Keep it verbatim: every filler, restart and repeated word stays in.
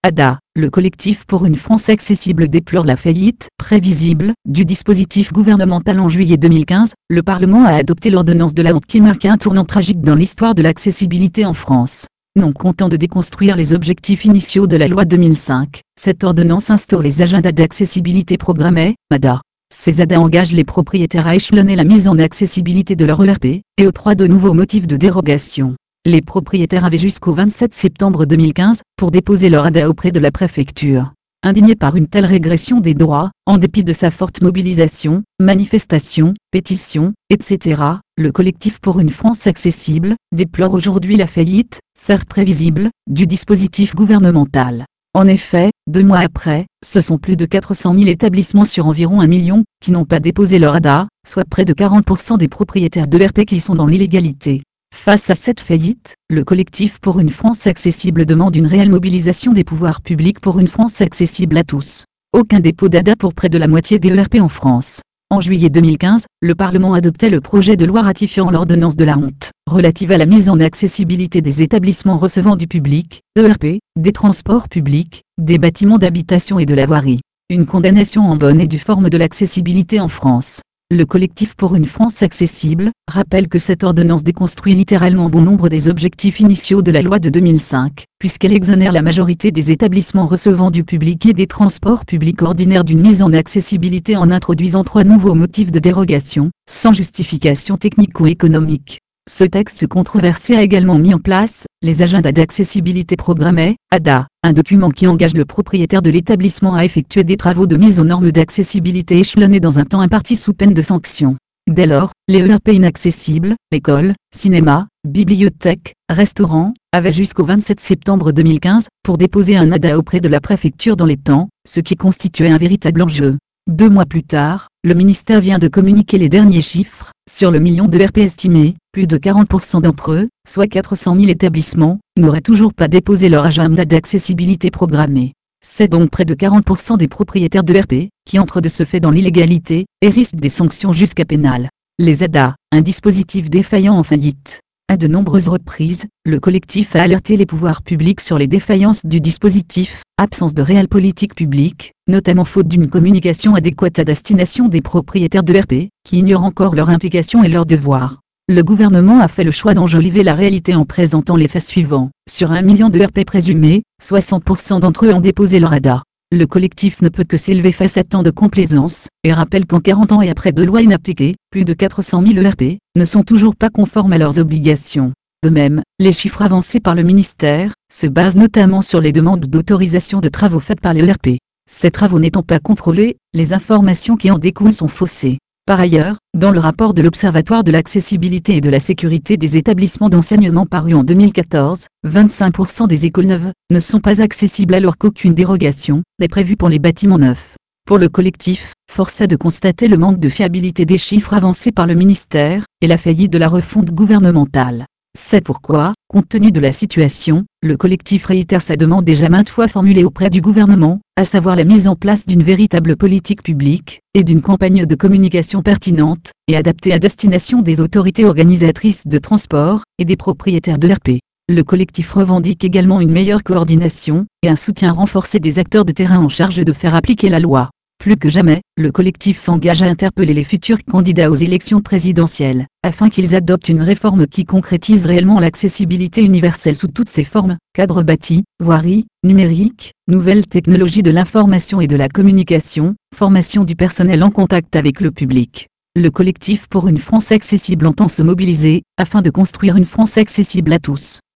A D A, le collectif pour une France accessible déplore la faillite prévisible du dispositif gouvernemental. En juillet deux mille quinze, le Parlement a adopté l'ordonnance de la honte qui marque un tournant tragique dans l'histoire de l'accessibilité en France. Non content de déconstruire les objectifs initiaux de la loi deux mille cinq, cette ordonnance instaure les agendas d'accessibilité programmés, A D A. Ces A D A engagent les propriétaires à échelonner la mise en accessibilité de leur E R P, et octroient de nouveaux motifs de dérogation. Les propriétaires avaient jusqu'au vingt-sept septembre deux mille quinze pour déposer leur A D A auprès de la préfecture. Indigné par une telle régression des droits, en dépit de sa forte mobilisation, manifestations, pétitions, et cetera, le collectif pour une France accessible déplore aujourd'hui la faillite, certes prévisible, du dispositif gouvernemental. En effet, deux mois après, ce sont plus de quatre cent mille établissements sur environ un million qui n'ont pas déposé leur A D A, soit près de quarante pour cent des propriétaires de E R P qui sont dans l'illégalité. Face à cette faillite, le collectif pour une France accessible demande une réelle mobilisation des pouvoirs publics pour une France accessible à tous. Aucun dépôt d'A D A pour près de la moitié des E R P en France. En juillet deux mille quinze, le Parlement adoptait le projet de loi ratifiant l'ordonnance de la honte, relative à la mise en accessibilité des établissements recevant du public, E R P, des transports publics, des bâtiments d'habitation et de la voirie. Une condamnation en bonne et due forme de l'accessibilité en France. Le collectif pour une France accessible rappelle que cette ordonnance déconstruit littéralement bon nombre des objectifs initiaux de la loi de deux mille cinq, puisqu'elle exonère la majorité des établissements recevant du public et des transports publics ordinaires d'une mise en accessibilité en introduisant trois nouveaux motifs de dérogation, sans justification technique ou économique. Ce texte controversé a également mis en place les agendas d'accessibilité programmés, A D A, un document qui engage le propriétaire de l'établissement à effectuer des travaux de mise aux normes d'accessibilité échelonnés dans un temps imparti sous peine de sanction. Dès lors, les E R P inaccessibles, écoles, cinéma, bibliothèques, restaurants, avaient jusqu'au vingt-sept septembre deux mille quinze pour déposer un A D A auprès de la préfecture dans les temps, ce qui constituait un véritable enjeu. Deux mois plus tard, le ministère vient de communiquer les derniers chiffres. Sur le million de E R P estimés, plus de quarante pour cent d'entre eux, soit quatre cent mille établissements, n'auraient toujours pas déposé leur agenda d'accessibilité programmé. C'est donc près de quarante pour cent des propriétaires de E R P qui entrent de ce fait dans l'illégalité et risquent des sanctions jusqu'à pénales. Les A D A, un dispositif défaillant en faillite. À de nombreuses reprises, le collectif a alerté les pouvoirs publics sur les défaillances du dispositif, absence de réelle politique publique, notamment faute d'une communication adéquate à destination des propriétaires de E R P, qui ignorent encore leur implication et leurs devoirs. Le gouvernement a fait le choix d'enjoliver la réalité en présentant les faits suivants. Sur un million de E R P présumés, soixante pour cent d'entre eux ont déposé leur A D A. Le collectif ne peut que s'élever face à tant de complaisance, et rappelle qu'en quarante ans et après deux lois inappliquées, plus de quatre cent mille E R P ne sont toujours pas conformes à leurs obligations. De même, les chiffres avancés par le ministère se basent notamment sur les demandes d'autorisation de travaux faites par les E R P. Ces travaux n'étant pas contrôlés, les informations qui en découlent sont faussées. Par ailleurs, dans le rapport de l'Observatoire de l'accessibilité et de la sécurité des établissements d'enseignement paru en deux mille quatorze, vingt-cinq pour cent des écoles neuves ne sont pas accessibles alors qu'aucune dérogation n'est prévue pour les bâtiments neufs. Pour le collectif, force est de constater le manque de fiabilité des chiffres avancés par le ministère et la faillite de la refonte gouvernementale. C'est pourquoi, compte tenu de la situation, le collectif réitère sa demande déjà maintes fois formulée auprès du gouvernement, à savoir la mise en place d'une véritable politique publique, et d'une campagne de communication pertinente, et adaptée à destination des autorités organisatrices de transport, et des propriétaires de E R P. Le collectif revendique également une meilleure coordination, et un soutien renforcé des acteurs de terrain en charge de faire appliquer la loi. Plus que jamais, le collectif s'engage à interpeller les futurs candidats aux élections présidentielles, afin qu'ils adoptent une réforme qui concrétise réellement l'accessibilité universelle sous toutes ses formes, cadre bâti, voirie, numérique, nouvelles technologies de l'information et de la communication, formation du personnel en contact avec le public. Le collectif pour une France accessible entend se mobiliser, afin de construire une France accessible à tous.